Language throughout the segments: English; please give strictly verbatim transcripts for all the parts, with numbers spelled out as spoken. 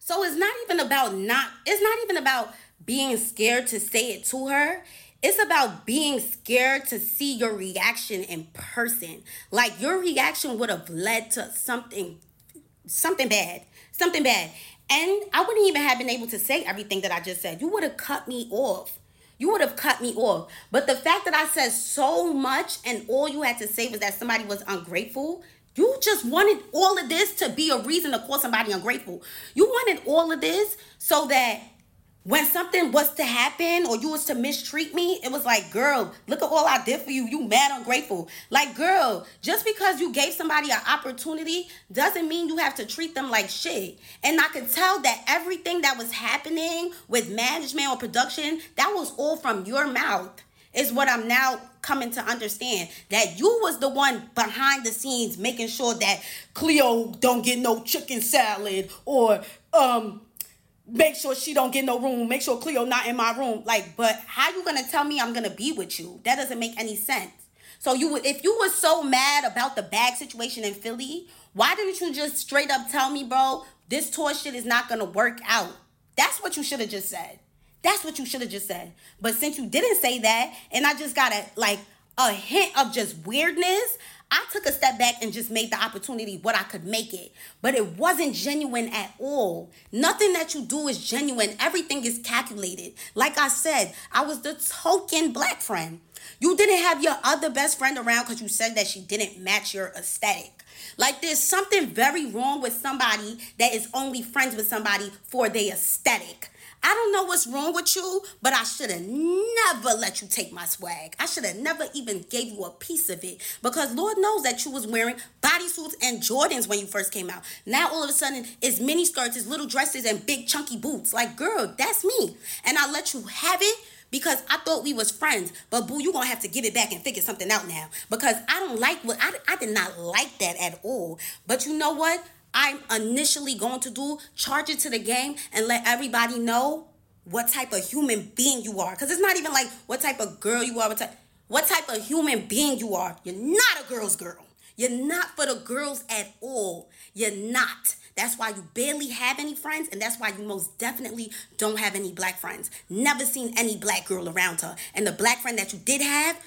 So it's not even about not, it's not even about being scared to say it to her. It's about being scared to see your reaction in person. Like your reaction would have led to something, something bad, something bad. And I wouldn't even have been able to say everything that I just said. You would have cut me off. You would have cut me off. But the fact that I said so much and all you had to say was that somebody was ungrateful, you just wanted all of this to be a reason to call somebody ungrateful. You wanted all of this so that when something was to happen or you was to mistreat me, it was like, girl, look at all I did for you. You mad ungrateful. Like, girl, just because you gave somebody an opportunity doesn't mean you have to treat them like shit. And I could tell that everything that was happening with management or production, that was all from your mouth. Is what I'm now coming to understand. That you was the one behind the scenes making sure that Cleo don't get no chicken salad or um make sure she don't get no room. Make sure Cleo not in my room. Like, but how you gonna tell me I'm gonna be with you? That doesn't make any sense. So you would, if you were so mad about the bag situation in Philly, why didn't you just straight up tell me, bro, this tour shit is not gonna work out? That's what you should have just said. That's what you should have just said. But since you didn't say that, and I just got a like a hint of just weirdness, I took a step back and just made the opportunity what I could make it. But it wasn't genuine at all. Nothing that you do is genuine. Everything is calculated. Like I said, I was the token black friend. You didn't have your other best friend around because you said that she didn't match your aesthetic. Like there's something very wrong with somebody that is only friends with somebody for their aesthetic. I don't know what's wrong with you, but I should have never let you take my swag. I should have never even gave you a piece of it because Lord knows that you was wearing bodysuits and Jordans when you first came out. Now all of a sudden it's mini skirts, it's little dresses and big chunky boots. Like, girl, that's me. And I let you have it because I thought we was friends. But boo, you gonna have to give it back and figure something out now because I don't like what, I, I did not like that at all. But you know what? I'm initially going to do, charge it to the game and let everybody know what type of human being you are. Because it's not even like what type of girl you are, what type, what type of human being you are. You're not a girl's girl. You're not for the girls at all. You're not. That's why you barely have any friends, and that's why you most definitely don't have any black friends. Never seen any black girl around her. And the black friend that you did have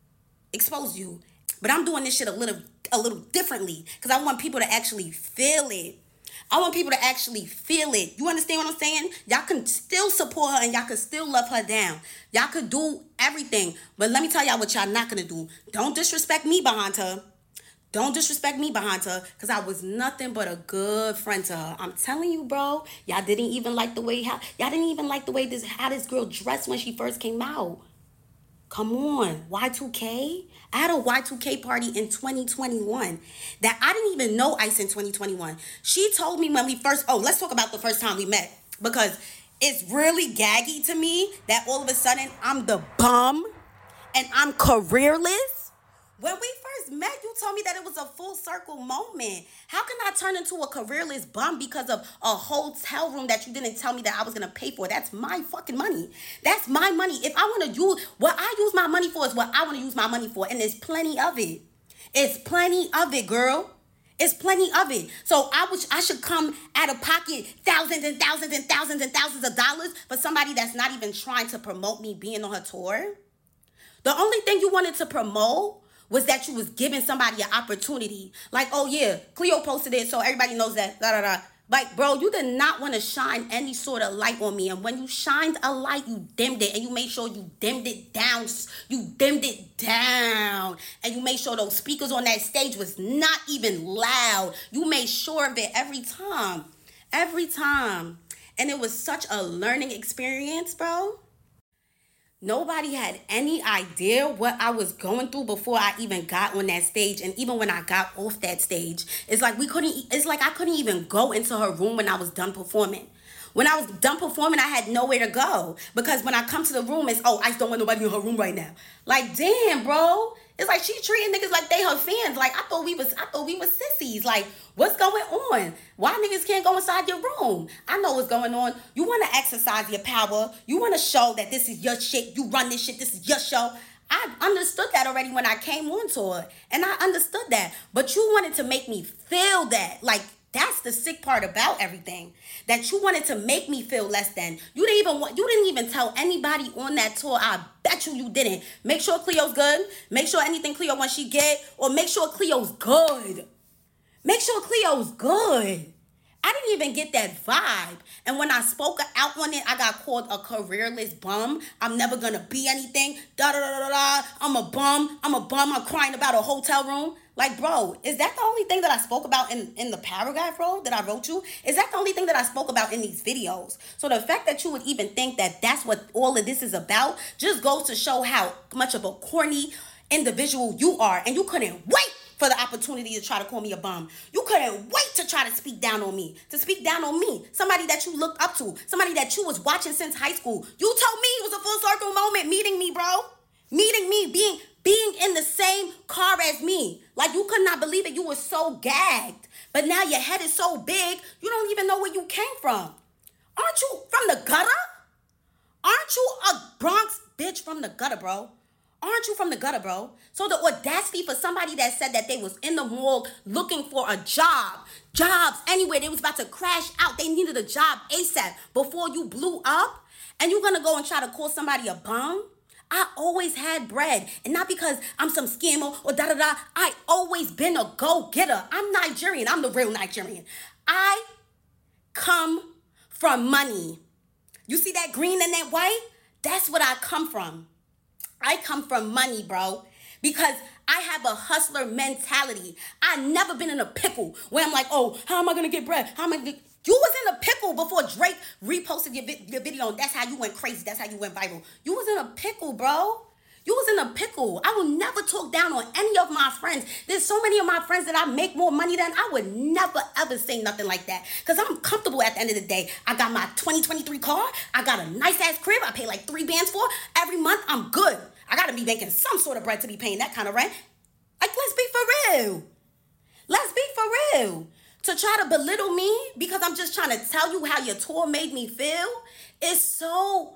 exposed you. But I'm doing this shit a little a little differently because I want people to actually feel it. I want people to actually feel it. You understand what I'm saying? Y'all can still support her and y'all can still love her down. Y'all could do everything. But let me tell y'all what y'all not going to do. Don't disrespect me behind her. Don't disrespect me behind her because I was nothing but a good friend to her. I'm telling you, bro. Y'all didn't even like the way how y'all didn't even like the way this how this girl dressed when she first came out. Come on, Y two K? I had a Y two K party in twenty twenty-one that I didn't even know Ice in twenty twenty-one. She told me when we first, oh, let's talk about the first time we met because it's really gaggy to me that all of a sudden I'm the bum and I'm careerless. When we first met, you told me that it was a full circle moment. How can I turn into a careerless bum because of a hotel room that you didn't tell me that I was going to pay for? That's my fucking money. That's my money. If I want to use, what I use my money for is what I want to use my money for. And there's plenty of it. It's plenty of it, girl. It's plenty of it. So I wish I should come out of pocket thousands and thousands and thousands and thousands of dollars for somebody that's not even trying to promote me being on her tour. The only thing you wanted to promote was that you was giving somebody an opportunity. Like, oh yeah, Cleo posted it, so everybody knows that, da da da. Like, bro, you did not want to shine any sort of light on me. And when you shined a light, you dimmed it. And you made sure you dimmed it down. You dimmed it down. And you made sure those speakers on that stage was not even loud. You made sure of it every time. Every time. And it was such a learning experience, bro. Nobody had any idea what I was going through before I even got on that stage. And even when I got off that stage, it's like we couldn't, it's like I couldn't even go into her room when I was done performing. When I was done performing, I had nowhere to go. Because when I come to the room, it's, oh, I just don't want nobody in her room right now. Like, damn, bro. It's like she treating niggas like they her fans. Like, I thought we was, I thought we was sissies. Like, what's going on? Why niggas can't go inside your room? I know what's going on. You want to exercise your power. You want to show that this is your shit. You run this shit. This is your show. I understood that already when I came on tour. And I understood that. But you wanted to make me feel that. Like, That's the sick part about everything. That you wanted to make me feel less than. You didn't even want, you didn't even tell anybody on that tour. I bet you you didn't. Make sure Cleo's good. Make sure anything Cleo wants she get. Or make sure Cleo's good. Make sure Cleo's good. I didn't even get that vibe. And when I spoke out on it, I got called a careerless bum. I'm never gonna be anything. Da da da da da. I'm a bum. I'm a bum. I'm crying about a hotel room. Like, bro, is that the only thing that I spoke about in, in the paragraph, bro, that I wrote you? Is that the only thing that I spoke about in these videos? So the fact that you would even think that that's what all of this is about just goes to show how much of a corny individual you are. And you couldn't wait for the opportunity to try to call me a bum. You couldn't wait to try to speak down on me. To speak down on me. Somebody that you looked up to. Somebody that you was watching since high school. You told me it was a full circle moment meeting me, bro. Meeting me, being being in the same car as me. Like, you could not believe it. You were so gagged. But now your head is so big, you don't even know where you came from. Aren't you from the gutter? Aren't you a Bronx bitch from the gutter, bro? Aren't you from the gutter, bro? So the audacity for somebody that said that they was in the mall looking for a job, jobs anywhere, they was about to crash out, they needed a job ASAP before you blew up, and you're gonna go and try to call somebody a bum? I always had bread, and not because I'm some scammer or da-da-da. I always been a go-getter. I'm Nigerian. I'm the real Nigerian. I come from money. You see that green and that white? That's what I come from. I come from money, bro, because I have a hustler mentality. I've never been in a pickle where I'm like, oh, how am I going to get bread? How am I going to get... You was in a pickle before Drake reposted your, vi- your video, and that's how you went crazy. That's how you went viral. You was in a pickle, bro. You was in a pickle. I will never talk down on any of my friends. There's so many of my friends that I make more money than. I would never, ever say nothing like that. Because I'm comfortable at the end of the day. I got my twenty twenty-three car. I got a nice-ass crib. I pay like three bands for. Every month, I'm good. I got to be making some sort of bread to be paying that kind of rent. Like, let's be for real. Let's be for real. To try to belittle me because I'm just trying to tell you how your tour made me feel, is so...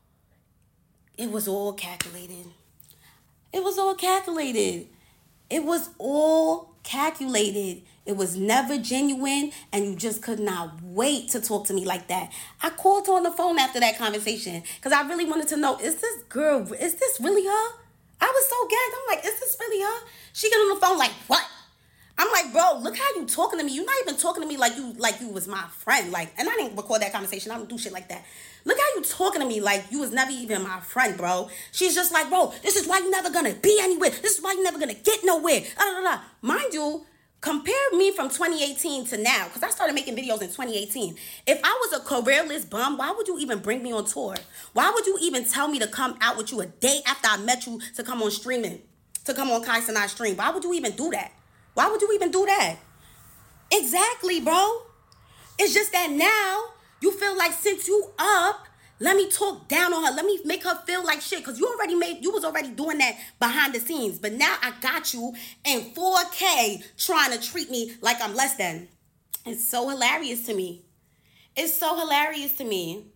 It was all calculated. It was all calculated. It was all calculated. It was never genuine, and you just could not wait to talk to me like that. I called her on the phone after that conversation because I really wanted to know, is this girl, is this really her? I was so gagged. I'm like, is this really her? She got on the phone like, what? I'm like, bro, look how you talking to me. You're not even talking to me like you like you was my friend. Like, and I didn't record that conversation. I don't do shit like that. Look how you talking to me like you was never even my friend, bro. She's just like, bro, this is why you never gonna be anywhere. This is why you never gonna get nowhere. Da, da, da. Mind you, compare me from twenty eighteen to now, because I started making videos in twenty eighteen. If I was a careerless bum, why would you even bring me on tour? Why would you even tell me to come out with you a day after I met you to come on streaming, to come on Kai Cenat stream? Why would you even do that? Why would you even do that? Exactly, bro. It's just that now you feel like since you up, let me talk down on her. Let me make her feel like shit. Because you already made, you was already doing that behind the scenes. But now I got you in four K trying to treat me like I'm less than. It's so hilarious to me. It's so hilarious to me.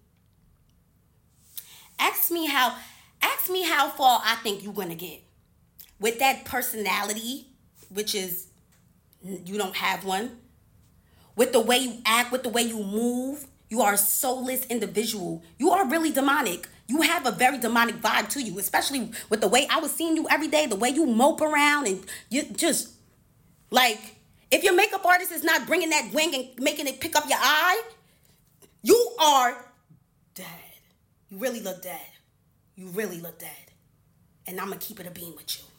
Ask me how, ask me how far I think you're going to get. With that personality, which is, you don't have one. With the way you act, with the way you move, you are a soulless individual. You are really demonic. You have a very demonic vibe to you, especially with the way I was seeing you every day, the way you mope around and you just, like, if your makeup artist is not bringing that wing and making it pick up your eye, you are dead. You really look dead. You really look dead. And I'm going to keep it a beam with you.